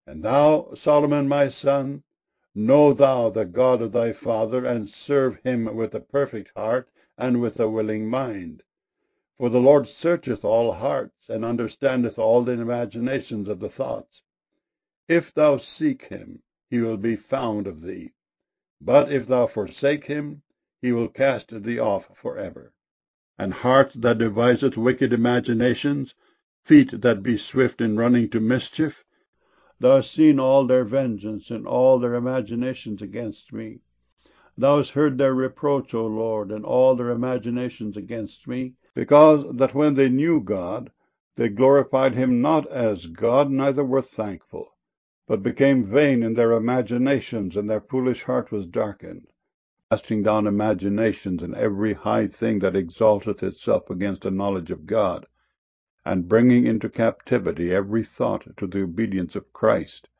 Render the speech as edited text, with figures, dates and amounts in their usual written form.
And thou, Solomon my son, know thou the God of thy father, and serve him with a perfect heart and with a willing mind. For the Lord searcheth all hearts, and understandeth all the imaginations of the thoughts. If thou seek him, he will be found of thee. But if thou forsake him, he will cast thee off forever. And heart that deviseth wicked imaginations, feet that be swift in running to mischief, thou hast seen all their vengeance and all their imaginations against me. Thou hast heard their reproach, O Lord, and all their imaginations against me, because that when they knew God, they glorified him not as God, neither were thankful, but became vain in their imaginations, and their foolish heart was darkened, casting down imaginations and every high thing that exalteth itself against the knowledge of God, and bringing into captivity every thought to the obedience of Christ,